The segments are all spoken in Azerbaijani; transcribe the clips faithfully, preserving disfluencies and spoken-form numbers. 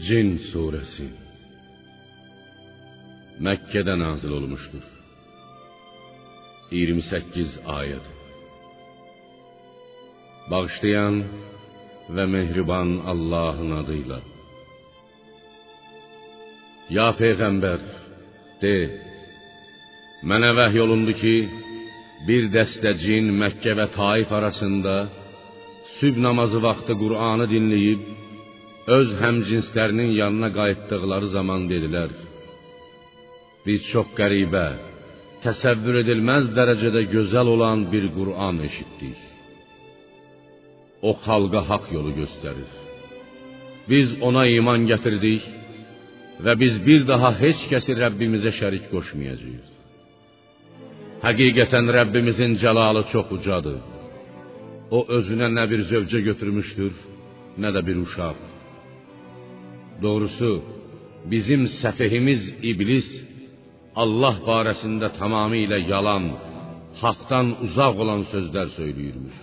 Cin suresi Mekke'de nazil olmuştur. iyirmi səkkiz ayet. Bağışlayan ve mehriban Allah'ın adıyla. Ya Peygamber, de, mənə vəhy olundu ki, bir dəstə cin Məkkə və Taif arasında sübh namazı vaxtı Kur'an'ı dinleyip öz həmcinslərinin yanına qayıtdıqları zaman dedilər: biz çox qəribə, təsəvvür edilməz dərəcədə gözəl olan bir Kur'an eşitdik. O xalqa haqq yolu göstərir. Biz ona iman gətirdik və biz bir daha heç kəsi Rəbbimizə şərik qoşmayacağıq. Həqiqətən Rəbbimizin cəlalı çox ucadır. O özünə nə bir zövcə götürmüşdür, nə də bir uşaq. Doğrusu bizim səfehimiz iblis Allah barəsində tamamilə yalan, haqdan uzaq olan sözlər söyləyirmiş.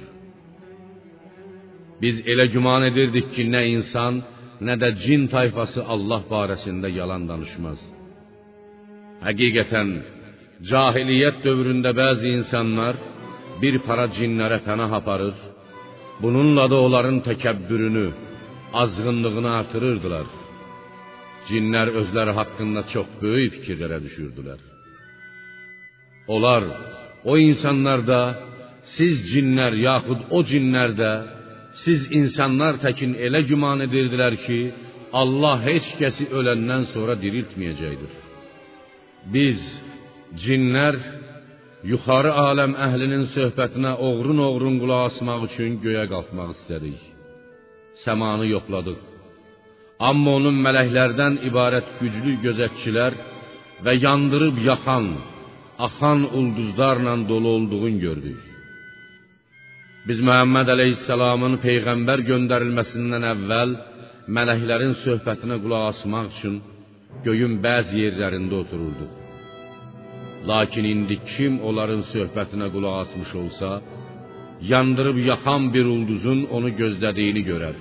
Biz elə güman edirdik ki, nə insan, nə də cin tayfası Allah barəsində yalan danışmaz. Həqiqətən cahiliyyət dövründə bəzi insanlar bir para cinlərə pənah aparır, bununla da onların təkəbbürünü, azğınlığını artırırdılar. Cinlər özləri haqqında çox böyük fikirlərə düşürdülər. Onlar, o insanlar da, siz cinlər yaxud o cinlər də, siz insanlar təkin elə güman edirdilər ki, Allah heç kəsi öləndən sonra diriltməyəcəkdir. Biz, cinlər, yuxarı aləm əhlinin söhbətinə oğrun-oğrun qulaq asmaq üçün göyə qalxmaq istədik. Səmanı yoxladıq. Amma onun mələklərdən ibarət güclü gözətçilər və yandırıb yaxan, axan ulduzlarla dolu olduğunu gördük. Biz Muhammed Aleyhisselam'ın peyğəmbər göndərilməsindən əvvəl mələklərin söhbətinə qulaq asmaq üçün göyün bəzi yerlərində otururduq. Lakin indi kim onların söhbətinə qulaq asmış olsa, yandırıb yaxan bir ulduzun onu gözlədiyini görər.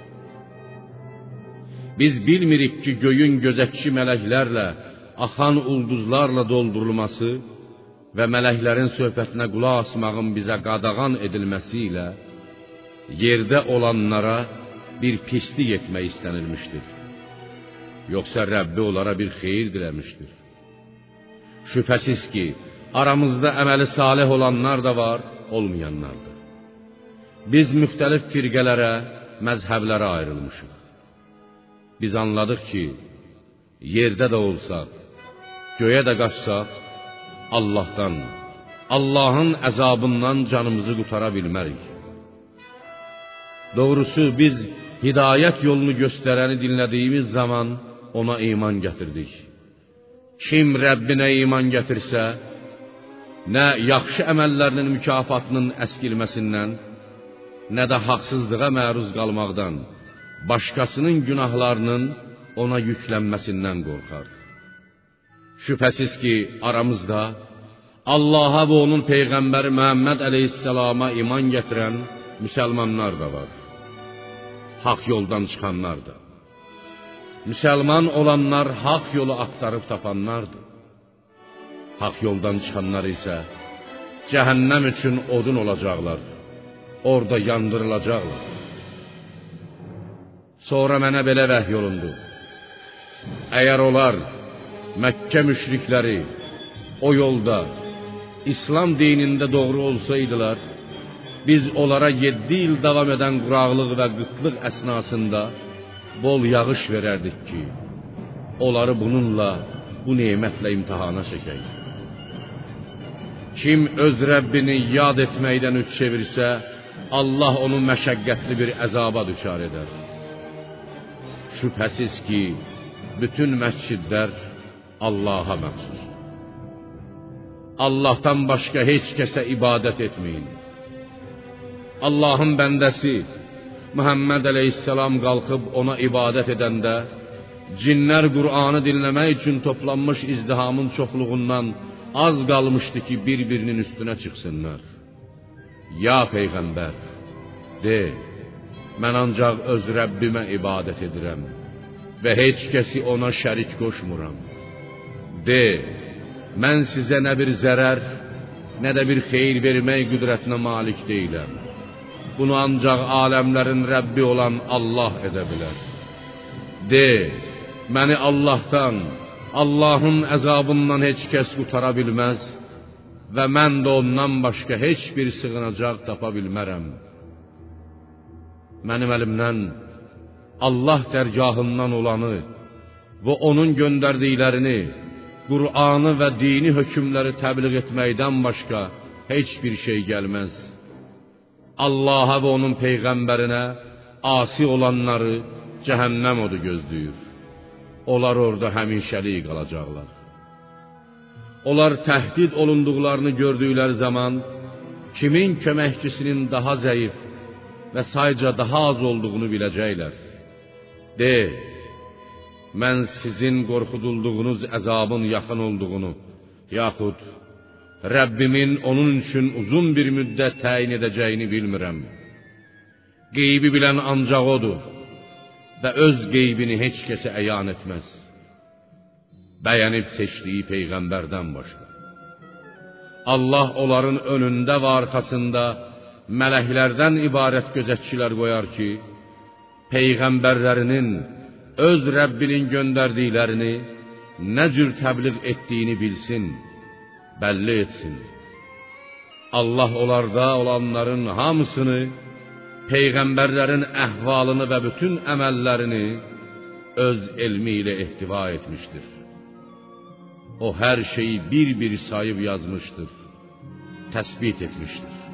Biz bilmirik ki, göyün gözətçi mələklərlə, axan ulduzlarla doldurulması və mələklərin söhbətinə qulaq asmağın bizə qadağan edilməsi ilə yerdə olanlara bir pislik etmək istənilmişdir. Yoxsa Rəbbi onlara bir xeyir diləmişdir. Şübhəsiz ki, aramızda əməli salih olanlar da var, olmayanlar da. Biz müxtəlif firqələrə, məzhəblərə ayrılmışıq. Biz anladıq ki, yerdə də olsaq, göyə də qaçsaq, Allah'tan, Allah'ın əzabından canımızı qutara bilmərik. Doğrusu biz hidayət yolunu göstərəni dinlədiyimiz zaman ona iman gətirdik. Kim Rəbbinə iman gətirsə, nə yaxşı əməllərinin mükafatının əskilməsindən, nə də haqsızlığa məruz qalmaqdan, başqasının günahlarının ona yüklənməsindən qorxar. Şübhəsiz ki, aramızda Allah'a və onun Peyğəmbəri Muhammed Aleyhisselama iman gətirən müsəlmanlar da var. Haq yoldan çıxanlar da. Müsəlman olanlar haq yolu axtarıb tapanlardır. Haq yoldan çıxanlar isə cəhənnəm üçün odun olacaqlar. Orada yandırılacaqlar. Sonra mənə belə vəhy olundu: əgər onlar, Məkkə müşrikləri, o yolda, İslam dinində doğru olsaydılar, biz onlara yeddi il davam edən quraqlıq və qıtlıq əsnasında bol yağış verərdik ki, onları bununla, bu nemətlə imtihana çəkək. Kim öz Rəbbini yad etməkdən üç çevirsə, Allah onu məşəqqətli bir əzaba düçar edər. Şübhəsiz ki, bütün məscidlər Allah'a məxsus. Allah'tan başqa heç kəsə ibadət etməyin. Allah'ın bəndəsi Muhammed Aleyhisselam qalxıb ona ibadət edəndə, cinlər Kur'an'ı dinləmək üçün toplanmış izdihamın çoxluğundan az qalmışdı ki, bir-birinin üstünə çıxsınlar. Ya Peyğəmbər, de, mən ancaq öz Rəbbimə ibadət edirəm. və heç kəsi ona şərik qoşmuram. De, mən sizə nə bir zərər, nə də bir xeyir vermək qüdrətinə malik deyiləm. Bunu ancaq aləmlərin Rəbbi olan Allah edə bilər. De, məni Allahdan, Allahın əzabından heç kəs qutara bilməz və mən də ondan başqa heç bir sığınacaq tapa bilmərəm. Mənim əlimdən Allah dərgahından olanı və onun göndərdiklərini, Qur'anı və dini hökmləri təbliğ etməkdən başqa heç bir şey gəlməz. Allaha və onun peyğəmbərinə asi olanları cəhənnəm odu gözləyir. Onlar orada həmişəlik qalacaqlar. Onlar təhdid olunduqlarını gördükləri zaman kimin köməkçisinin daha zəif və sayca daha az olduğunu biləcəklər. De, mən sizin qorxudulduğunuz əzabın yaxın olduğunu, yaxud Rəbbimin onun üçün uzun bir müddət təyin edəcəyini bilmirəm. Qeybi bilən ancaq odur və öz qeybini heç kəsə əyan etməz. Bəyənib seçdiyi peyğəmbərdən başqa. Allah onların önündə və arxasında mələklərdən ibarət gözətçilər qoyar ki, peyğəmbərlərinin öz Rəbbinin göndərdiklərini nə cür təbliğ etdiyini bilsin, bəlli etsin. Allah onlarda olanların hamısını, peyğəmbərlərin əhvalını və bütün əməllərini öz elmi ilə ehtiva etmişdir. O hər şeyi bir-bir sayıb yazmışdır, təsbit etmişdir.